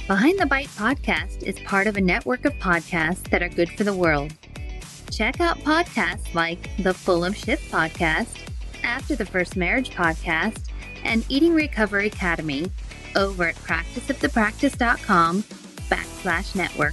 Behind the Bite podcast is part of a network of podcasts that are good for the world. Check out podcasts like the Full of Shit podcast, After the First Marriage podcast, and Eating Recovery Academy over at practiceofthepractice.com/network.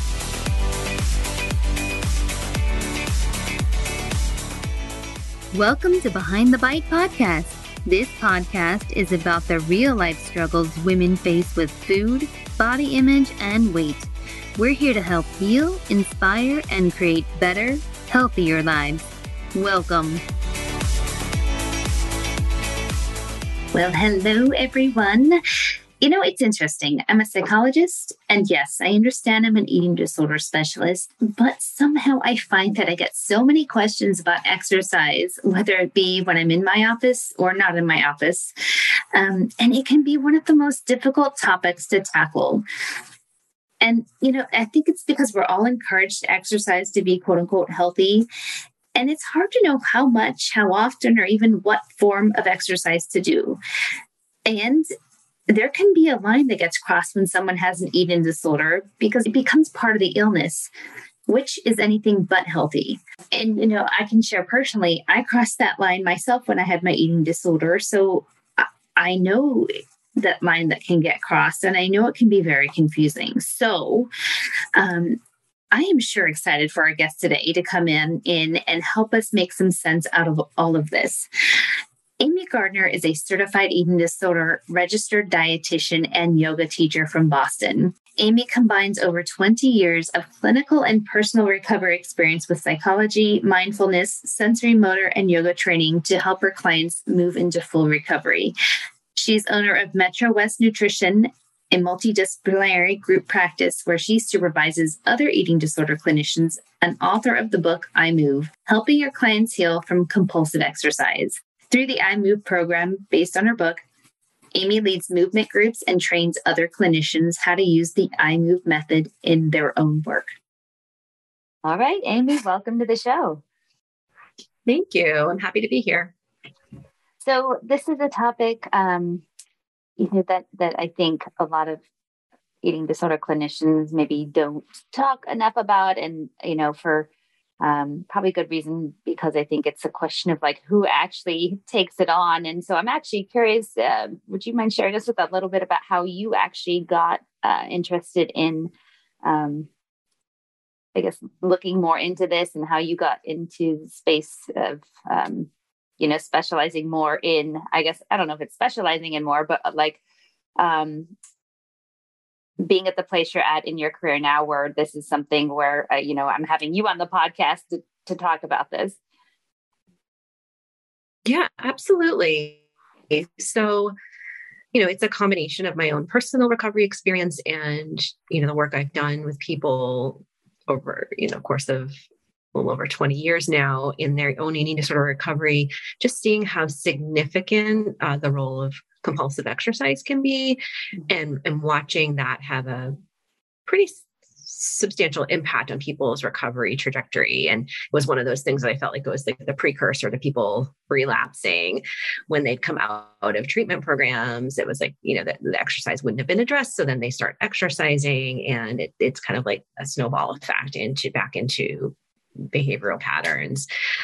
Welcome to Behind the Bite podcast. This podcast is about the real-life struggles women face with food, body image, and weight. We're here to help heal, inspire, and create better, healthier lives. Welcome. Well, hello, everyone. You know, it's interesting. I'm a psychologist, and yes, I understand I'm an eating disorder specialist, but somehow I find that I get so many questions about exercise, whether it be when I'm in my office or not in my office. And it can be one of the most difficult topics to tackle. And, you know, I think it's because we're all encouraged to exercise to be quote unquote healthy. And it's hard to know how much, how often, or even what form of exercise to do. And there can be a line that gets crossed when someone has an eating disorder because it becomes part of the illness, which is anything but healthy. And, you know, I can share personally, I crossed that line myself when I had my eating disorder. So I know that line that can get crossed, and I know it can be very confusing. So I am sure excited for our guest today to come in and help us make some sense out of all of this. Amy Gardner is a certified eating disorder registered dietitian and yoga teacher from Boston. Amy combines over 20 years of clinical and personal recovery experience with psychology, mindfulness, sensory motor, and yoga training to help her clients move into full recovery. She's owner of Metro West Nutrition, a multidisciplinary group practice where she supervises other eating disorder clinicians, and author of the book, I Move, helping your clients heal from compulsive exercise. Through the I Move program, based on her book, Amy leads movement groups and trains other clinicians how to use the I Move method in their own work. All right, Amy, welcome to the show. Thank you. I'm happy to be here. So this is a topic that I think a lot of eating disorder clinicians maybe don't talk enough about, and for probably good reason, because I think it's a question of like who actually takes it on. And so I'm actually curious, would you mind sharing us with a little bit about how you actually got interested in, I guess, looking more into this, and how you got into the space of, specializing more in, I guess, I don't know if it's specializing in more, but like being at the place you're at in your career now, where this is something where, I'm having you on the podcast to talk about this. Yeah, absolutely. So, it's a combination of my own personal recovery experience and, the work I've done with people over, course of a little over 20 years now in their own eating disorder recovery, just seeing how significant the role of compulsive exercise can be, and watching that have a pretty substantial impact on people's recovery trajectory. And it was one of those things that I felt like it was like the precursor to people relapsing when they'd come out of treatment programs. It was like, the exercise wouldn't have been addressed. So then they start exercising, and it's kind of like a snowball effect back into behavioral patterns.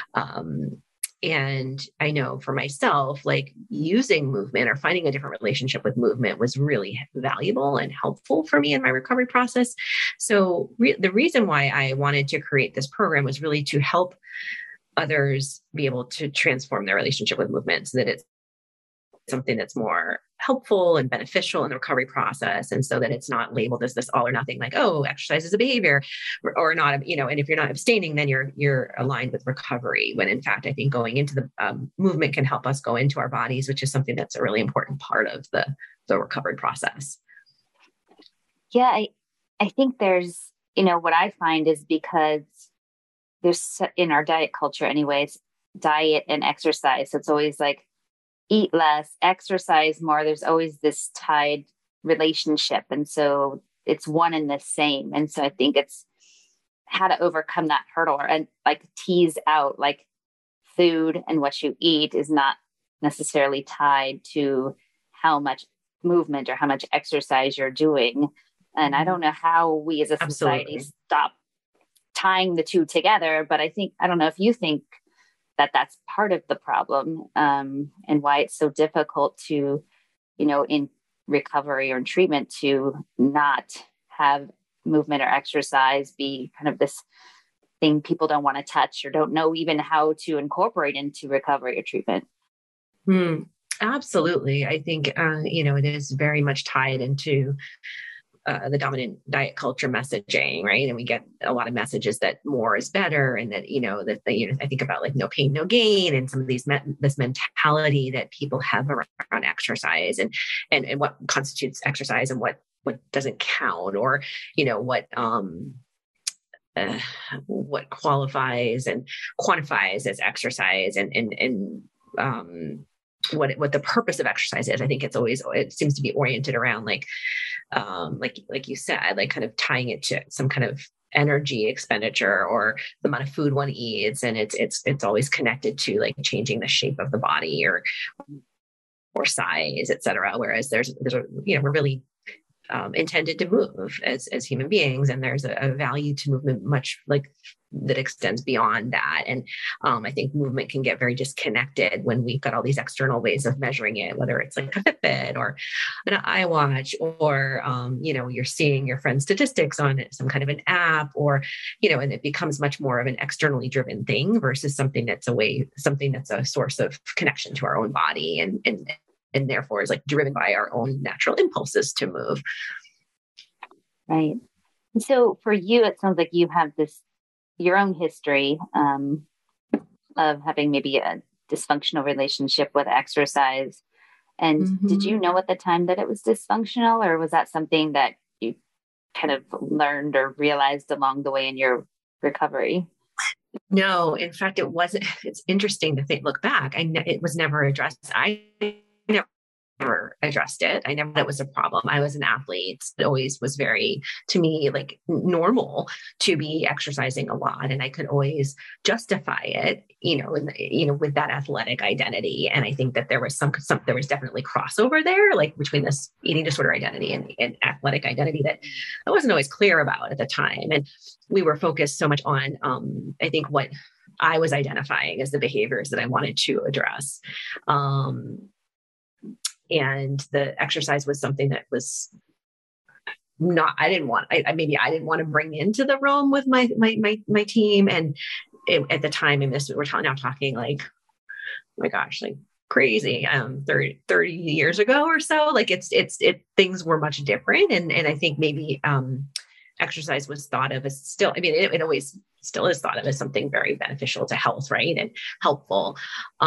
And I know for myself, like using movement or finding a different relationship with movement was really valuable and helpful for me in my recovery process. So the reason why I wanted to create this program was really to help others be able to transform their relationship with movement so that it's something that's more helpful and beneficial in the recovery process. And so that it's not labeled as this all or nothing, like, oh, exercise is a behavior or not, and if you're not abstaining, then you're aligned with recovery. When in fact, I think going into the movement can help us go into our bodies, which is something that's a really important part of the recovery process. Yeah. I think there's, what I find is because there's in our diet culture anyways, diet and exercise. So it's always like, eat less, exercise more. There's always this tied relationship. And so it's one and the same. And so I think it's how to overcome that hurdle, and like tease out like food and what you eat is not necessarily tied to how much movement or how much exercise you're doing. And I don't know how we as a society Absolutely. stop tying the two together, but I don't know if you think that that's part of the problem, and why it's so difficult to, in recovery or in treatment, to not have movement or exercise be kind of this thing people don't want to touch or don't know even how to incorporate into recovery or treatment. Hmm. Absolutely. I think, it is very much tied into the dominant diet culture messaging, right? And we get a lot of messages that more is better, and that I think about like no pain, no gain, and some of this mentality that people have around exercise, and what constitutes exercise and what doesn't count, or what qualifies and quantifies as exercise, and what the purpose of exercise is. I think it seems to be oriented around like you said, like kind of tying it to some kind of energy expenditure or the amount of food one eats, and it's always connected to like changing the shape of the body or size, et cetera. Whereas we're really intended to move as human beings, and there's a value to movement much like that extends beyond that. And I think movement can get very disconnected when we've got all these external ways of measuring it, whether it's like a Fitbit or an iWatch, or you're seeing your friend's statistics on some kind of an app, or and it becomes much more of an externally driven thing versus something that's a source of connection to our own body, and therefore is like driven by our own natural impulses to move. Right. So for you, it sounds like you have your own history of having maybe a dysfunctional relationship with exercise. And did you know at the time that it was dysfunctional, or was that something that you kind of learned or realized along the way in your recovery? No, in fact, it wasn't. It's interesting to look back. It was never addressed. I never addressed it. I never, that was a problem. I was an athlete. It always was very, to me, like normal to be exercising a lot. And I could always justify it, with that athletic identity. And I think that there was there was definitely crossover there, like between this eating disorder identity and athletic identity that I wasn't always clear about at the time. And we were focused so much on, I think what I was identifying as the behaviors that I wanted to address. And the exercise was something that was not, I didn't want to bring into the realm with my team. And at the time, and we're now talking like, oh my gosh, like crazy, 30 years ago or so, like things were much different. And I think maybe, exercise was thought of as still, it always still is thought of as something very beneficial to health, right? And helpful.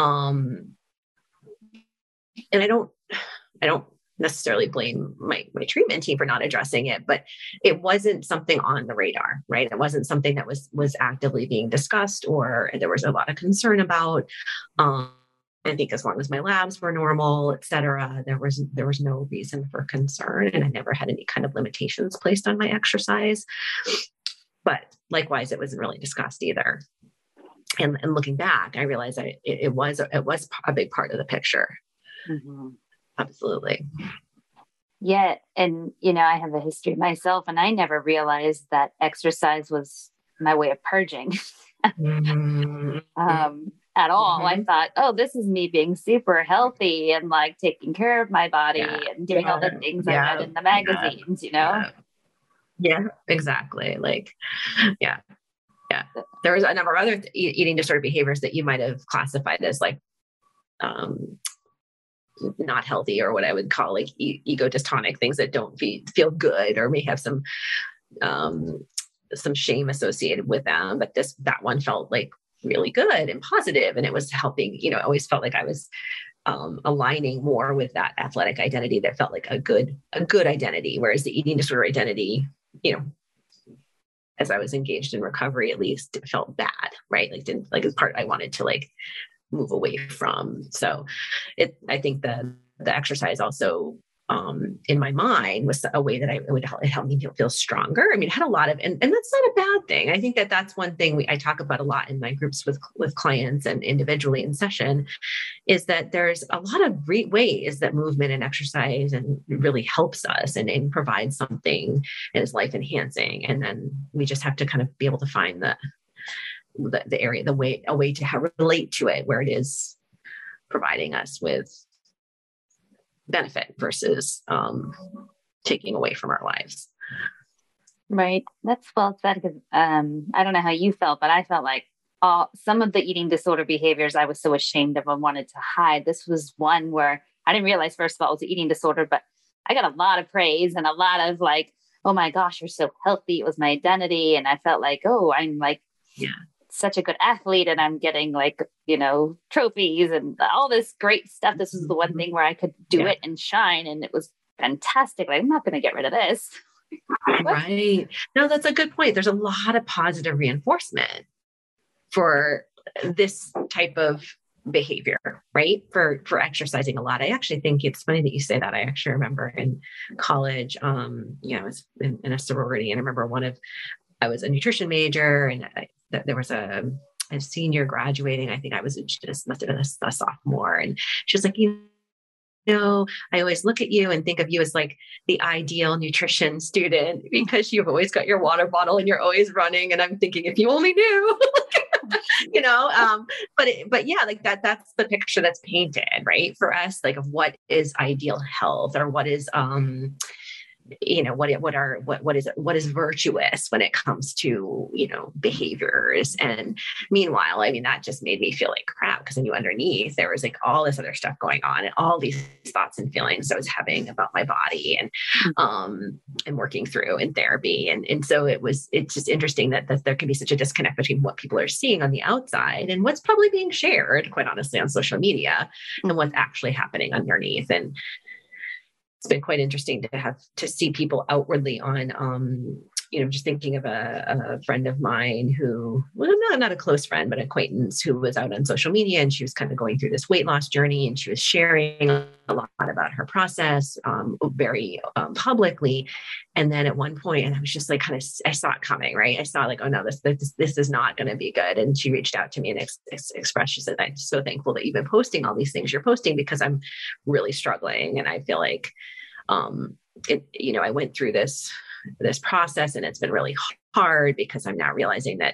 And I don't necessarily blame my treatment team for not addressing it, but it wasn't something on the radar, right? It wasn't something that was actively being discussed, or there was a lot of concern about. I think as long as my labs were normal, et cetera, there was no reason for concern, and I never had any kind of limitations placed on my exercise. But likewise, it wasn't really discussed either. And looking back, I realized that it was a big part of the picture. Mm-hmm. Absolutely. Yeah. And, I have a history myself, and I never realized that exercise was my way of purging at all. I thought, oh, this is me being super healthy and like taking care of my body and doing all the things I read in the magazines, Yeah, exactly. Like, yeah. There was a number of other eating disorder behaviors that you might have classified as like, not healthy, or what I would call like ego dystonic, things that don't feel good, or may have some shame associated with them. But that one felt like really good and positive, and it was helping. I always felt like I was aligning more with that athletic identity that felt like a good identity, whereas the eating disorder identity, as I was engaged in recovery, at least it felt bad, right? Like didn't like as part I wanted to like move away from. So I think the exercise also in my mind was a way that it helped me feel stronger. I mean, it had a lot of, and that's not a bad thing. I think that that's one thing I talk about a lot in my groups with clients and individually in session, is that there's a lot of great ways that movement and exercise and really helps us and provides something and is life enhancing. And then we just have to kind of be able to find the area, a way to relate to it where it is providing us with benefit versus taking away from our lives. Right. That's well said, because I don't know how you felt, but I felt like some of the eating disorder behaviors I was so ashamed of and wanted to hide. This was one where I didn't realize, first of all, it was an eating disorder, but I got a lot of praise and a lot of like, oh my gosh, you're so healthy. It was my identity. And I felt like, oh, I'm like such a good athlete and I'm getting like, trophies and all this great stuff. This was the one thing where I could do it and shine. And it was fantastic. Like, I'm not going to get rid of this. Right. No, that's a good point. There's a lot of positive reinforcement for this type of behavior, right? For exercising a lot. I actually think it's funny that you say that. I actually remember in college, I was in a sorority, and I remember I was a nutrition major, and there was a senior graduating. I think I must have been a sophomore, and she was like, I always look at you and think of you as like the ideal nutrition student because you've always got your water bottle and you're always running. And I'm thinking, if you only knew, but yeah, like that's the picture that's painted, right, for us, like of what is ideal health, or what is, what is virtuous when it comes to, behaviors. And meanwhile, I mean, that just made me feel like crap, because I knew underneath there was like all this other stuff going on and all these thoughts and feelings I was having about my body and working through in therapy. And so it's just interesting that there can be such a disconnect between what people are seeing on the outside and what's probably being shared, quite honestly, on social media, and what's actually happening underneath. And it's been quite interesting to see people outwardly on, just thinking of a friend of mine who, well, not a close friend, but an acquaintance who was out on social media, and she was kind of going through this weight loss journey, and she was sharing a lot about her process very publicly. And then at one point, and I was just like, I saw it coming, right? I saw like, oh no, this is not going to be good. And she reached out to me and expressed, she said, I'm so thankful that you've been posting all these things you're posting, because I'm really struggling. And I feel like, I went through this process, and it's been really hard because I'm now realizing that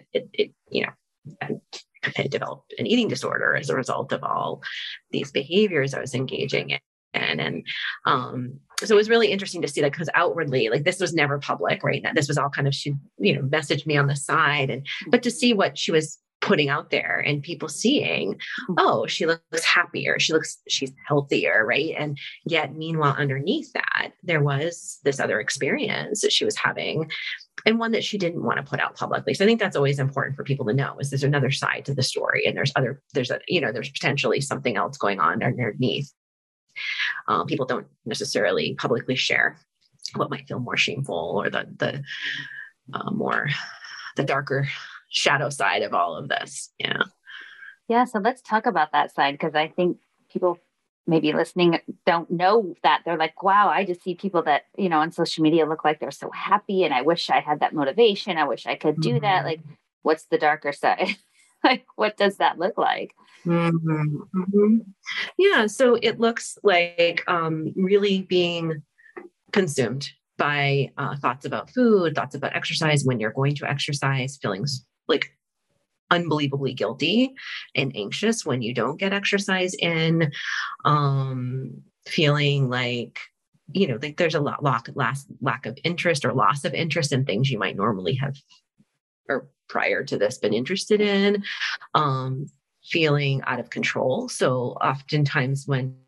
I developed an eating disorder as a result of all these behaviors I was engaging in. And so it was really interesting to see that, because outwardly, like, this was never public, right? Now, this was all kind of, she, messaged me on the side, but to see what she was putting out there and people seeing, oh, she looks happier, she's healthier, right? And yet, meanwhile, underneath that, there was this other experience that she was having, and one that she didn't want to put out publicly. So I think that's always important for people to know, is there's another side to the story, and there's potentially something else going on underneath. People don't necessarily publicly share what might feel more shameful, or the darker shadow side of all of this. Yeah. So let's talk about that side, because I think people maybe listening don't know that. They're like, wow, I just see people that, on social media look like they're so happy, and I wish I had that motivation. I wish I could do that. Like, what's the darker side? Like, what does that look like? Mm-hmm. Mm-hmm. Yeah. So it looks like really being consumed by thoughts about food, thoughts about exercise, when you're going to exercise, feelings like unbelievably guilty and anxious when you don't get exercise in, feeling like, like there's a lack of interest or loss of interest in things you might normally have, or prior to this, been interested in, feeling out of control. So oftentimes when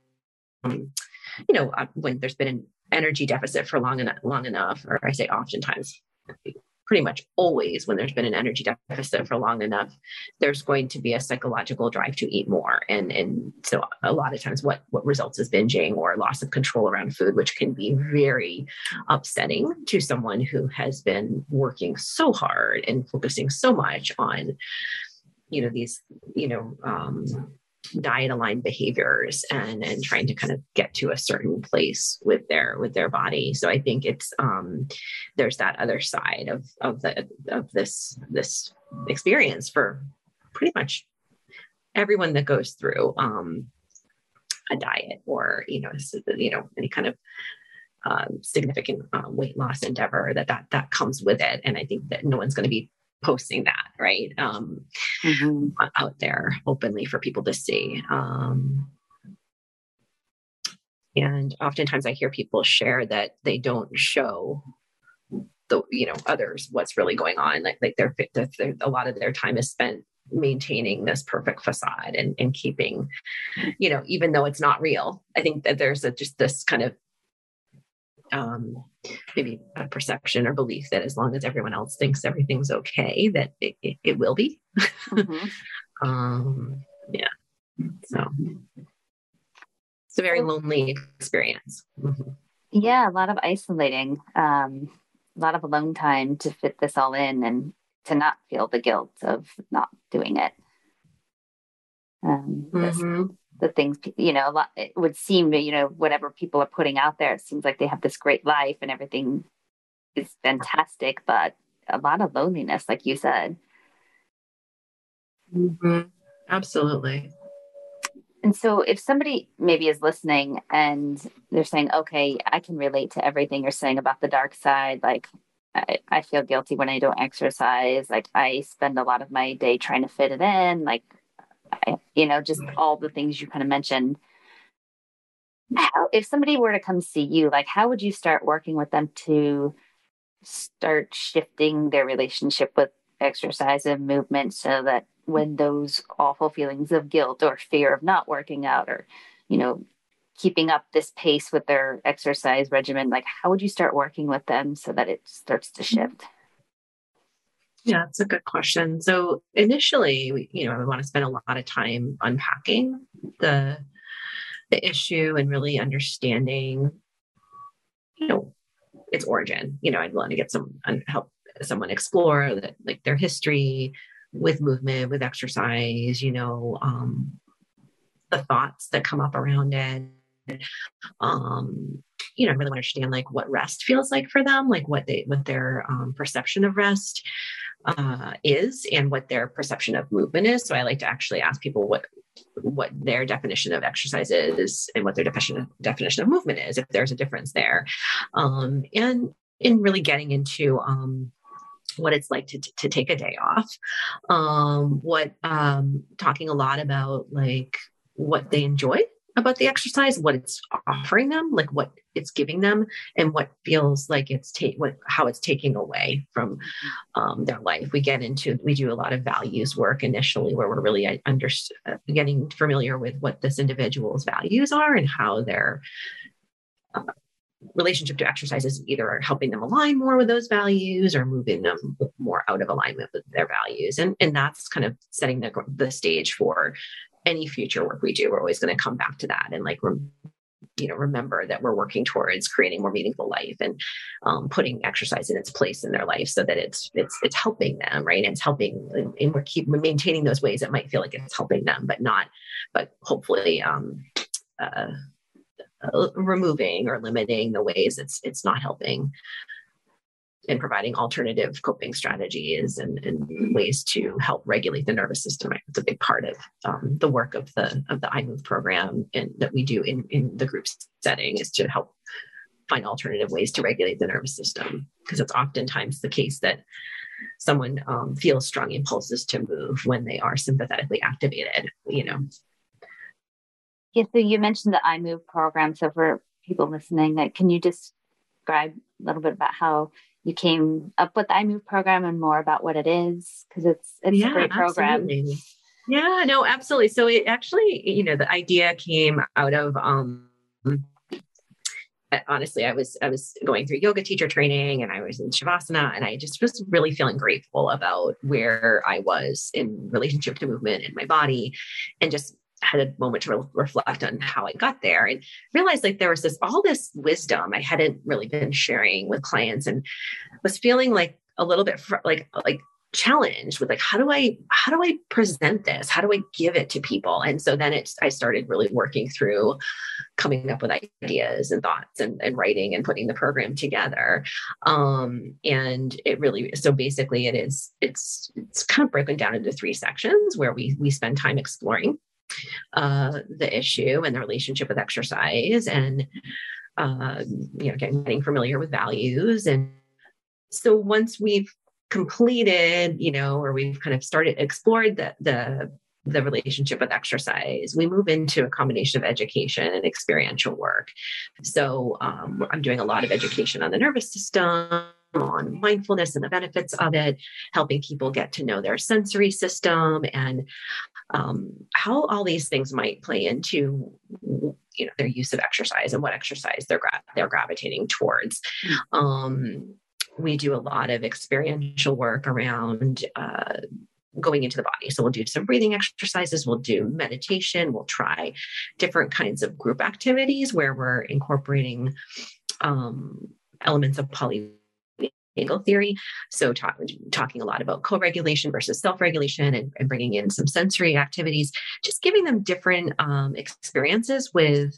there's been an energy deficit for long enough, or I say oftentimes, pretty much always, when there's been an energy deficit for long enough, there's going to be a psychological drive to eat more. And so a lot of times what results is binging or loss of control around food, which can be very upsetting to someone who has been working so hard and focusing so much on, these, diet aligned behaviors and trying to kind of get to a certain place with their body. So I think it's there's that other side of this experience for pretty much everyone that goes through a diet or any kind of significant weight loss endeavor that comes with it. And I think that no one's going to be posting that, right? Out there openly for people to see. And oftentimes I hear people share that they don't show others what's really going on. Like they're a lot of their time is spent maintaining this perfect facade and keeping, even though it's not real. I think that there's just this kind of maybe a perception or belief that as long as everyone else thinks everything's okay, that it will be. Yeah. So it's a very lonely experience. Yeah. A lot of isolating, a lot of alone time to fit this all in and to not feel the guilt of not doing it. The things, a lot, it would seem, whatever people are putting out there, it seems like they have this great life and everything is fantastic, but a lot of loneliness, like you said. Absolutely. And so if somebody maybe is listening and they're saying, okay, I can relate to everything you're saying about the dark side. Like I feel guilty when I don't exercise. Like I spend a lot of my day trying to fit it in. Like, just all the things you kind of mentioned. If somebody were to come see you, like, how would you start working with them to start shifting their relationship with exercise and movement so that when those awful feelings of guilt or fear of not working out or, keeping up this pace with their exercise regimen, like, how would you start working with them so that it starts to shift? Yeah, that's a good question. So initially, we want to spend a lot of time unpacking the issue and really understanding, its origin. I'd want to get help someone explore that, like their history with movement, with exercise, the thoughts that come up around it. Really want to understand like what rest feels like for them, like what their perception of rest is and what their perception of movement is. So I like to actually ask people what their definition of exercise is and what their definition of movement is, if there's a difference there. And in really getting into what it's like to take a day off, talking a lot about like what they enjoy about the exercise, what it's offering them, like what it's giving them, and what feels like how it's taking away from their life. We do a lot of values work initially, where we're really getting familiar with what this individual's values are and how their relationship to exercise is either helping them align more with those values or moving them more out of alignment with their values. And that's kind of setting the stage for any future work we do. We're always going to come back to that and like, remember that we're working towards creating more meaningful life and putting exercise in its place in their life so that it's helping them, right? It's helping, and we're maintaining those ways that might feel like it's helping them, but hopefully removing or limiting the ways it's not helping, and providing alternative coping strategies and ways to help regulate the nervous system. It's a big part of the work of the iMove program and that we do in the group setting, is to help find alternative ways to regulate the nervous system, because it's oftentimes the case that someone feels strong impulses to move when they are sympathetically activated. Yeah, so you mentioned the iMove program. So for people listening, can you describe a little bit about how you came up with the iMove program and more about what it is? Because it's a great program. Absolutely. Yeah, no, absolutely. So it actually, the idea came out of, honestly, I was going through yoga teacher training and I was in Shavasana, and I just was really feeling grateful about where I was in relationship to movement in my body, and just had a moment to reflect on how I got there and realized like there was all this wisdom I hadn't really been sharing with clients, and was feeling like a little bit like challenged with like, how do I present this? How do I give it to people? And so then I started really working through coming up with ideas and thoughts and writing and putting the program together. And it really, so basically it's kind of broken down into 3 sections where we spend time exploring the issue and the relationship with exercise, and getting familiar with values. And so once we've completed, or we've kind of explored the relationship with exercise, we move into a combination of education and experiential work. So I'm doing a lot of education on the nervous system, on mindfulness and the benefits of it, helping people get to know their sensory system and how all these things might play into their use of exercise and what exercise they're gravitating towards. We do a lot of experiential work around going into the body. So we'll do some breathing exercises, we'll do meditation, we'll try different kinds of group activities where we're incorporating elements of polyvagal theory. So talking a lot about co-regulation versus self-regulation, and bringing in some sensory activities, just giving them different experiences with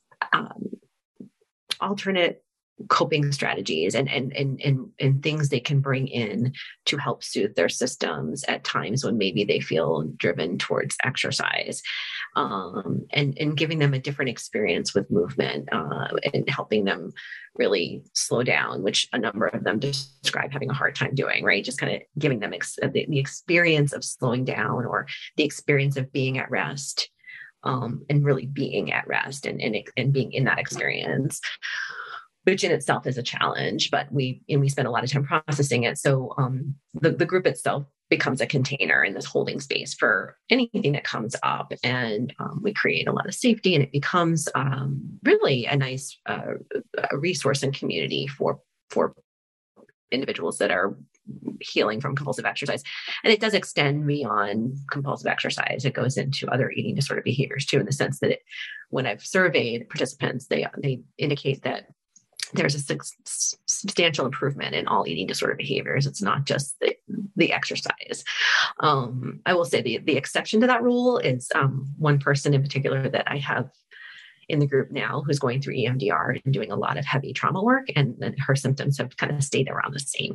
alternate coping strategies and things they can bring in to help soothe their systems at times when maybe they feel driven towards exercise, and giving them a different experience with movement, and helping them really slow down, which a number of them describe having a hard time doing, right? Just kind of giving them the experience of slowing down, or the experience of being at rest, and really being at rest and being in that experience, which in itself is a challenge, but we spend a lot of time processing it. So the group itself becomes a container in this holding space for anything that comes up, and we create a lot of safety, and it becomes really a nice resource and community for individuals that are healing from compulsive exercise. And it does extend beyond compulsive exercise. It goes into other eating disorder behaviors too, in the sense that when I've surveyed participants, they indicate that there's a substantial improvement in all eating disorder behaviors. It's not just the exercise. I will say the exception to that rule is one person in particular that I have in the group now who's going through EMDR and doing a lot of heavy trauma work, and her symptoms have kind of stayed around the same.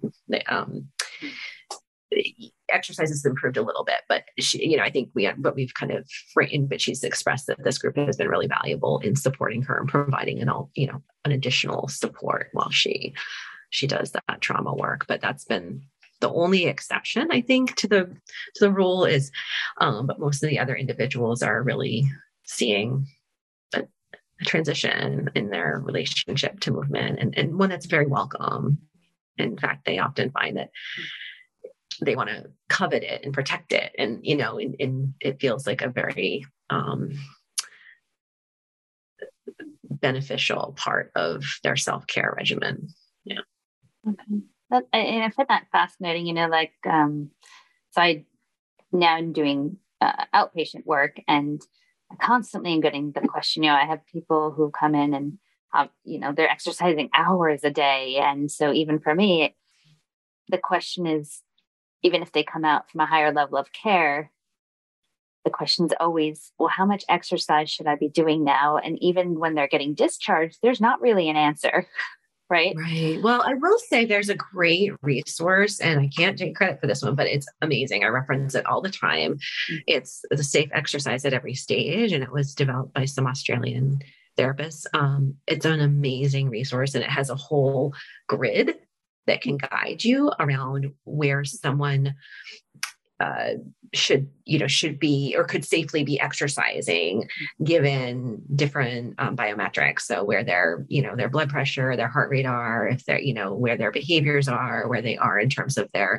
Exercise has improved a little bit, but she, I think we've kind of framed, but she's expressed that this group has been really valuable in supporting her and providing an additional support while she does that trauma work. But that's been the only exception, I think, to the rule is, but most of the other individuals are really seeing a transition in their relationship to movement, and one that's very welcome. In fact, they often find that they want to covet it and protect it. And, it feels like a very beneficial part of their self-care regimen. Yeah. Okay. And I find that fascinating, so I now am doing outpatient work, and I constantly am getting the question, I have people who come in and, they're exercising hours a day. And so even for me, the question is, even if they come out from a higher level of care, the question is always, well, how much exercise should I be doing now? And even when they're getting discharged, there's not really an answer, right? Right. Well, I will say there's a great resource, and I can't take credit for this one, but it's amazing. I reference it all the time. It's the Safe Exercise at Every Stage, and it was developed by some Australian therapists. It's an amazing resource, and it has a whole grid that can guide you around where someone should be or could safely be exercising given different biometrics. So where their blood pressure, their heart rate are, if they're, where their behaviors are, where they are in terms of their,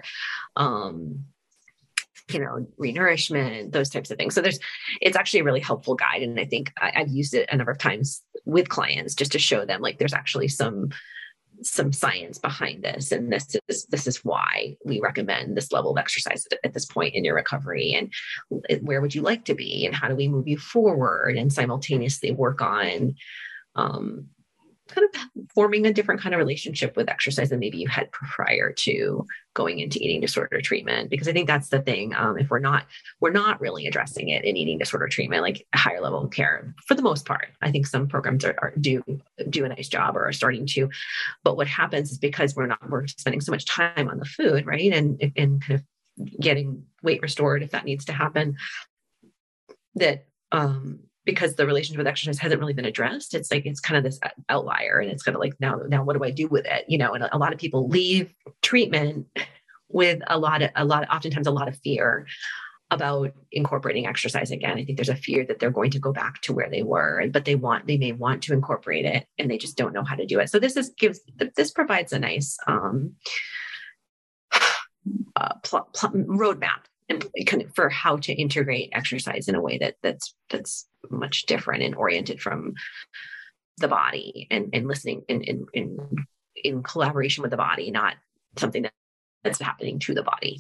renourishment, those types of things. So it's actually a really helpful guide. And I think I've used it a number of times with clients just to show them like, there's actually some science behind this. And this is why we recommend this level of exercise at this point in your recovery. And where would you like to be? And how do we move you forward and simultaneously work on kind of forming a different kind of relationship with exercise than maybe you had prior to going into eating disorder treatment. Because I think that's the thing. If we're not really addressing it in eating disorder treatment, like a higher level of care, for the most part, I think some programs do a nice job or are starting to. But what happens is because we're spending so much time on the food, right, and kind of getting weight restored if that needs to happen, that because the relationship with exercise hasn't really been addressed, it's kind of this outlier, and it's kind of like, now what do I do with it? And a lot of people leave treatment with oftentimes a lot of fear about incorporating exercise again. I think there's a fear that they're going to go back to where they were, but they may want to incorporate it, and they just don't know how to do it. So this provides a nice roadmap and kind of for how to integrate exercise in a way that's much different and oriented from the body, and listening in collaboration with the body, not something that's happening to the body.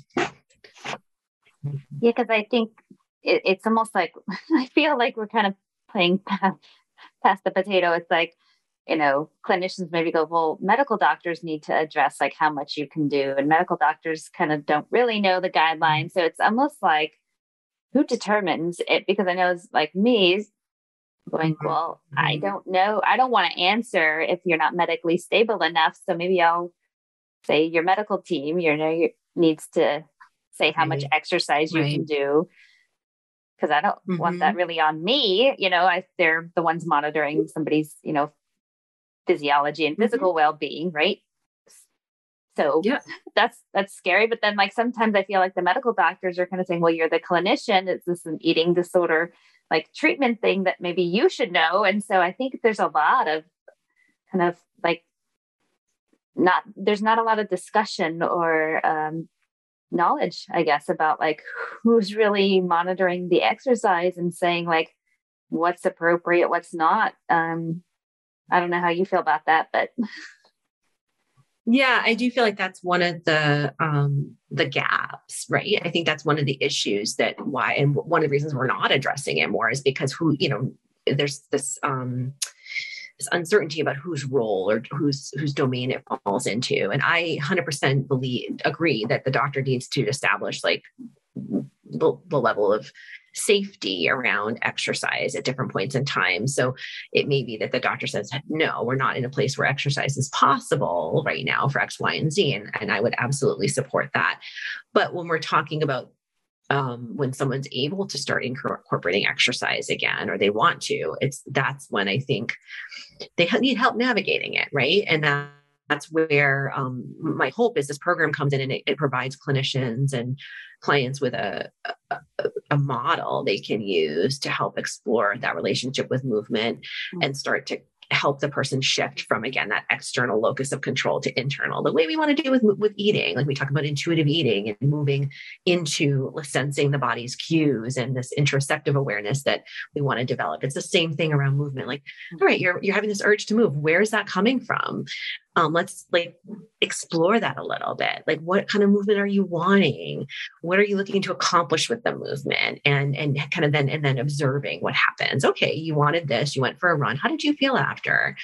Yeah, because I think it's almost like, I feel like we're kind of playing past the potato. It's like, clinicians maybe go, well, medical doctors need to address like how much you can do. And medical doctors kind of don't really know the guidelines. So it's almost like, who determines it? Because I know it's like me going, well, I don't know. I don't want to answer if you're not medically stable enough. So maybe I'll say your medical team, needs to say how much exercise you can do. Because I don't want that really on me. They're the ones monitoring somebody's, physiology and physical well-being, right? So that's scary. But then, like, sometimes I feel like the medical doctors are kind of saying, well, you're the clinician. Is this an eating disorder like treatment thing that maybe you should know? And so I think there's a lot of kind of like there's not a lot of discussion or knowledge, I guess, about like who's really monitoring the exercise and saying like what's appropriate, what's not. I don't know how you feel about that, but yeah, I do feel like that's one of the gaps, right? I think that's one of the issues and one of the reasons we're not addressing it more is because there's this uncertainty about whose role or whose domain it falls into. And I 100% agree that the doctor needs to establish like the level of safety around exercise at different points in time. So it may be that the doctor says, no, we're not in a place where exercise is possible right now for X, Y, and Z. And I would absolutely support that. But when we're talking about when someone's able to start incorporating exercise again, or they want to, that's when I think they need help navigating it, right? And that's where my hope is this program comes in and it provides clinicians and clients with a model they can use to help explore that relationship with movement and start to help the person shift from, again, that external locus of control to internal, the way we want to do with eating. Like we talk about intuitive eating and moving into sensing the body's cues and this interoceptive awareness that we want to develop. It's the same thing around movement. Like, all right, you're having this urge to move. Where is that coming from? Let's like explore that a little bit. Like, what kind of movement are you wanting? What are you looking to accomplish with the movement? And kind of then observing what happens. Okay, you wanted this, you went for a run. How did you feel after?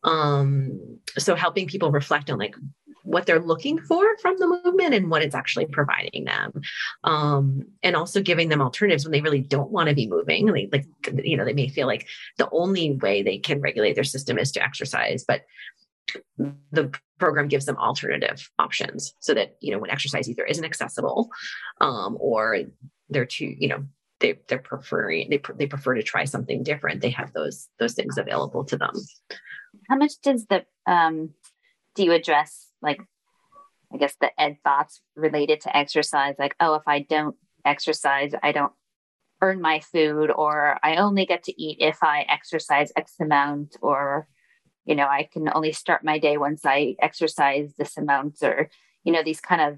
So helping people reflect on like what they're looking for from the movement and what it's actually providing them. And also giving them alternatives when they really don't want to be moving. They may feel like the only way they can regulate their system is to exercise, but the program gives them alternative options so that, when exercise either isn't accessible, or they're too, they prefer to try something different. They have those things available to them. How much does do you address, like, I guess the ed thoughts related to exercise? Like, oh, if I don't exercise, I don't earn my food, or I only get to eat if I exercise X amount, or I can only start my day once I exercise this amount, or, these kind of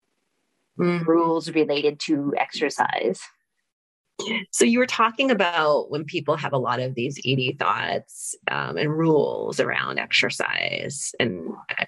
rules related to exercise. So you were talking about when people have a lot of these ED thoughts and rules around exercise, and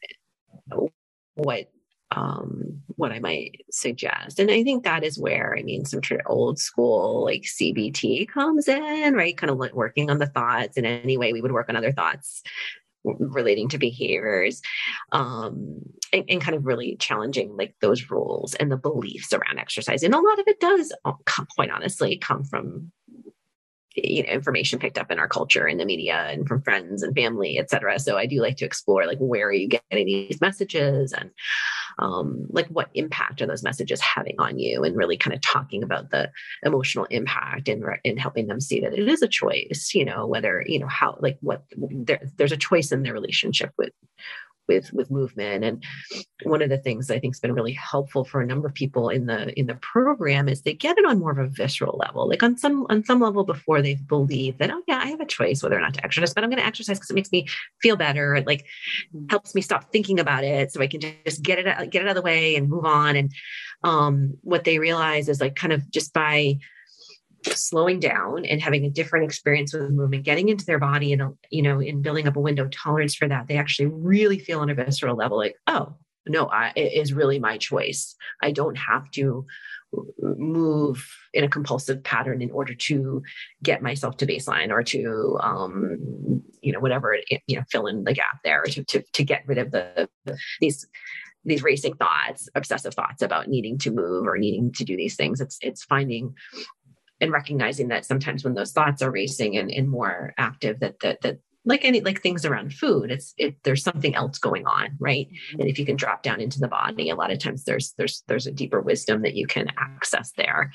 what I might suggest. And I think that is where, some old school like CBT comes in, right? Kind of like working on the thoughts in any way we would work on other thoughts. relating to behaviors, and kind of really challenging like those rules and the beliefs around exercise. And a lot of it does, quite honestly, come from information picked up in our culture and the media and from friends and family, et cetera. So I do like to explore like, where are you getting these messages, and like what impact are those messages having on you, and really kind of talking about the emotional impact and helping them see that it is a choice, whether, how, like what there's a choice in their relationship with movement. And one of the things I think has been really helpful for a number of people in the program is they get it on more of a visceral level, like on some level before they believe that, oh yeah, I have a choice whether or not to exercise, but I'm going to exercise because it makes me feel better. It like helps me stop thinking about it, so I can just get it out of the way and move on. And what they realize is like kind of just by slowing down and having a different experience with movement, getting into their body and, in building up a window of tolerance for that, they actually really feel on a visceral level, like, oh no, it is really my choice. I don't have to move in a compulsive pattern in order to get myself to baseline or to, whatever, fill in the gap there, to get rid of these racing thoughts, obsessive thoughts about needing to move or needing to do these things. It's finding and recognizing that sometimes when those thoughts are racing and more active, that like things around food, there's something else going on, right? Mm-hmm. And if you can drop down into the body, a lot of times there's a deeper wisdom that you can access there.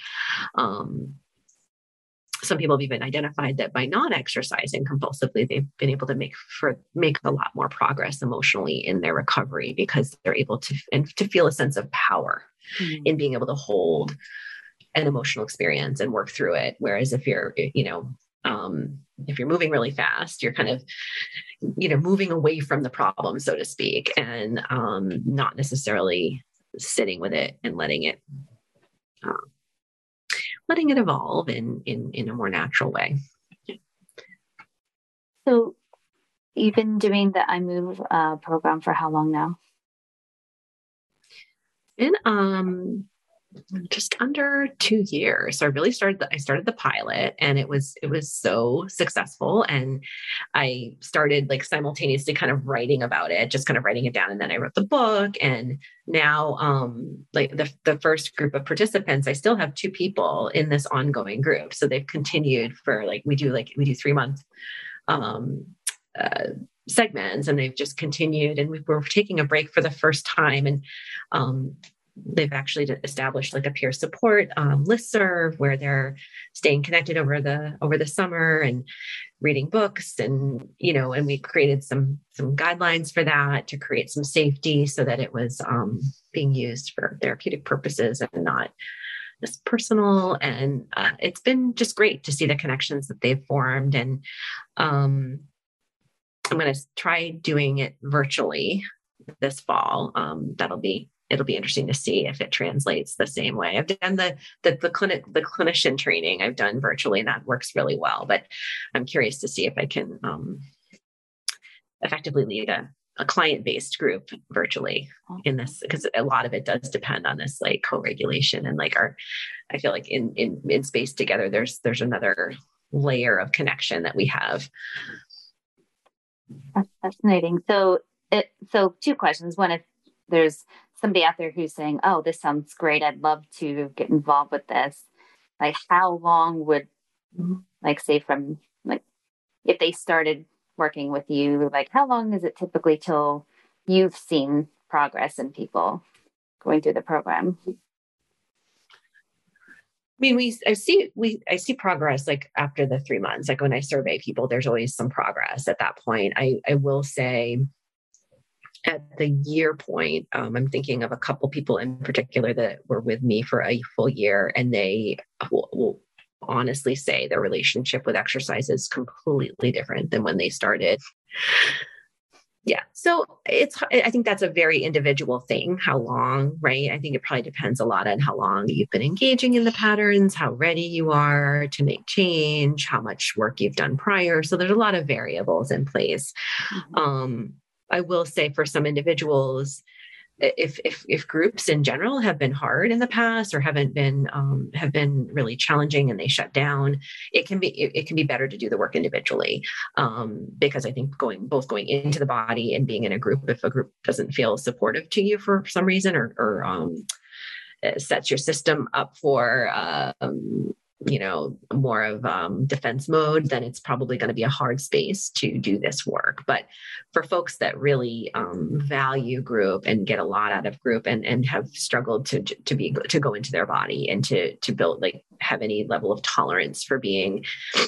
Some people have even identified that by not exercising compulsively, they've been able to make a lot more progress emotionally in their recovery, because they're able to feel a sense of power in being able to hold an emotional experience and work through it. Whereas if you're moving really fast, you're kind of, moving away from the problem, so to speak, and not necessarily sitting with it and letting it evolve in a more natural way. So you've been doing the iMove program for how long now? Just under 2 years. So I really started the pilot, and it was so successful. And I started like simultaneously kind of writing about it, just kind of writing it down. And then I wrote the book. And now, like the first group of participants, I still have 2 people in this ongoing group. So they've continued for we do 3-month, segments, and they've just continued, and we're taking a break for the first time. And, they've actually established like a peer support listserv where they're staying connected over the summer and reading books, and and we created some guidelines for that to create some safety, so that it was being used for therapeutic purposes and not just personal. And it's been just great to see the connections that they've formed. And I'm going to try doing it virtually this fall. It'll be interesting to see if it translates the same way. I've done the clinician training I've done virtually, and that works really well, but I'm curious to see if I can effectively lead a client-based group virtually in this, because a lot of it does depend on this like co-regulation and like I feel like in space together, there's another layer of connection that we have. That's fascinating. So 2 questions. One, if there's somebody out there who's saying, oh, this sounds great, I'd love to get involved with this. Like, how long would, like, say from, like, if they started working with you, like, how long is it typically till you've seen progress in people going through the program? I mean, I see progress like after the 3 months. Like when I survey people, there's always some progress at that point. I will say, at the year point, I'm thinking of a couple people in particular that were with me for a full year, and they will honestly say their relationship with exercise is completely different than when they started. Yeah. So I think that's a very individual thing. How long, right? I think it probably depends a lot on how long you've been engaging in the patterns, how ready you are to make change, how much work you've done prior. So there's a lot of variables in place. I will say for some individuals, if groups in general have been hard in the past or have been really challenging and they shut down, it can be better to do the work individually, because I think going into the body and being in a group, if a group doesn't feel supportive to you for some reason, or sets your system up for more of defense mode, then it's probably going to be a hard space to do this work. But for folks that really value group and get a lot out of group and have struggled to go into their body and to build, like, have any level of tolerance for being,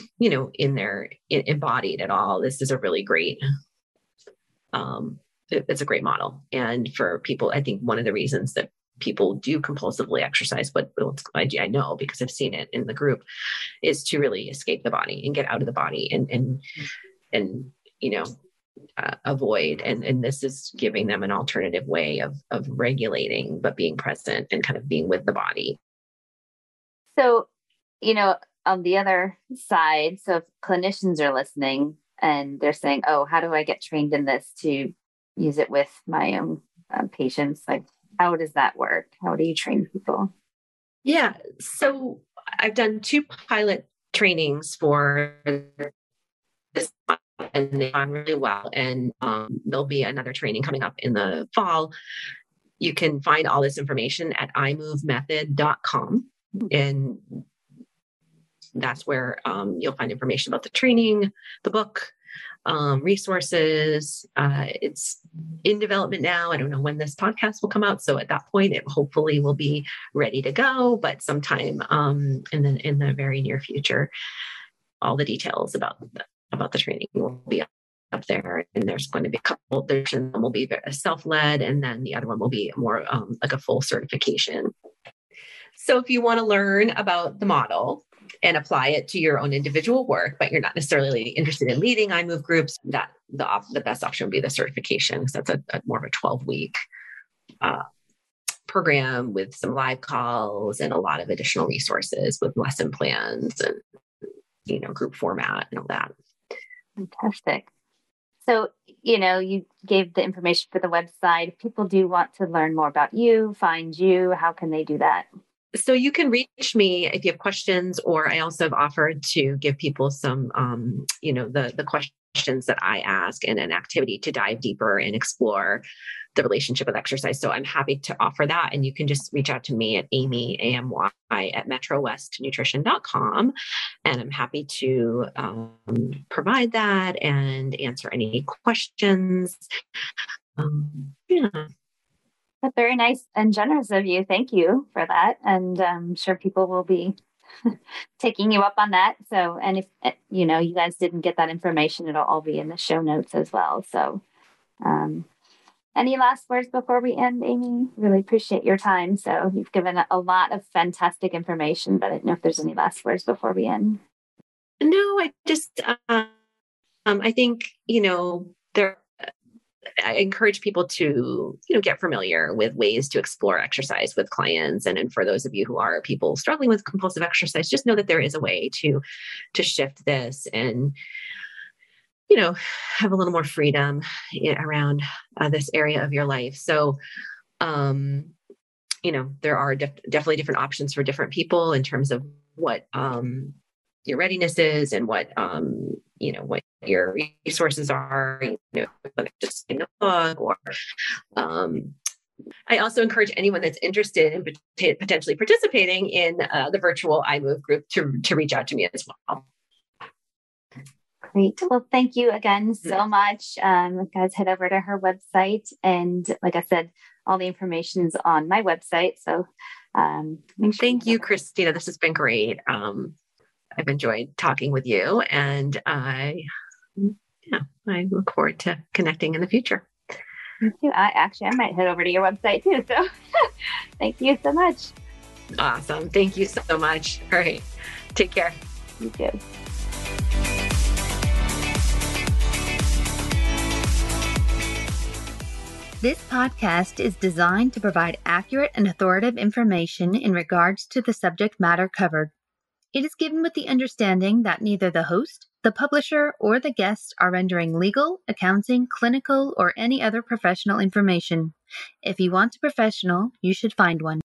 embodied at all, this is a really great it's a great model. And for people, I think one of the reasons that people do compulsively exercise, but I know because I've seen it in the group, is to really escape the body and get out of the body and avoid. And this is giving them an alternative way of regulating, but being present and kind of being with the body. So, on the other side, so if clinicians are listening and they're saying, oh, how do I get trained in this to use it with my own patients? Like, how does that work? How do you train people? Yeah. So I've done 2 pilot trainings for this month, and they've gone really well. And there'll be another training coming up in the fall. You can find all this information at imovemethod.com. And that's where you'll find information about the training, the book, resources. It's in development now. I don't know when this podcast will come out. So at that point, it hopefully will be ready to go, but sometime in the very near future, all the details about the training will be up there. And there's going to be a couple. One will be self-led, and then the other one will be more like a full certification. So if you want to learn about the model and apply it to your own individual work, but you're not necessarily interested in leading iMove groups, that the best option would be the certification, because that's a more of a 12-week program with some live calls and a lot of additional resources with lesson plans and group format and all that. Fantastic. So, you gave the information for the website. If people do want to learn more about you, find you, how can they do that? So you can reach me if you have questions, or I also have offered to give people some, the questions that I ask and an activity to dive deeper and explore the relationship with exercise. So I'm happy to offer that. And you can just reach out to me at Amy, AMY, at metrowestnutrition.com. And I'm happy to provide that and answer any questions. That's very nice and generous of you. Thank you for that. And I'm sure people will be taking you up on that. So, and if, you guys didn't get that information, it'll all be in the show notes as well. So, any last words before we end, Amy? Really appreciate your time. So you've given a lot of fantastic information, but I don't know if there's any last words before we end. No, I just, I think, I encourage people to, get familiar with ways to explore exercise with clients. And for those of you who are people struggling with compulsive exercise, just know that there is a way to shift this and, have a little more freedom around this area of your life. So, there are definitely different options for different people in terms of what your readiness is and what your resources are, just in a book or, I also encourage anyone that's interested in potentially participating in the virtual iMove group to reach out to me as well. Great. Well, thank you again so much. Guys, head over to her website. And like I said, all the information is on my website. So thank you, Christina. This has been great. I've enjoyed talking with you, and I look forward to connecting in the future. Me too. I might head over to your website too. So thank you so much. Awesome. Thank you so much. All right. Take care. You too. This podcast is designed to provide accurate and authoritative information in regards to the subject matter covered. It is given with the understanding that neither the host, the publisher, or the guest are rendering legal, accounting, clinical, or any other professional information. If you want a professional, you should find one.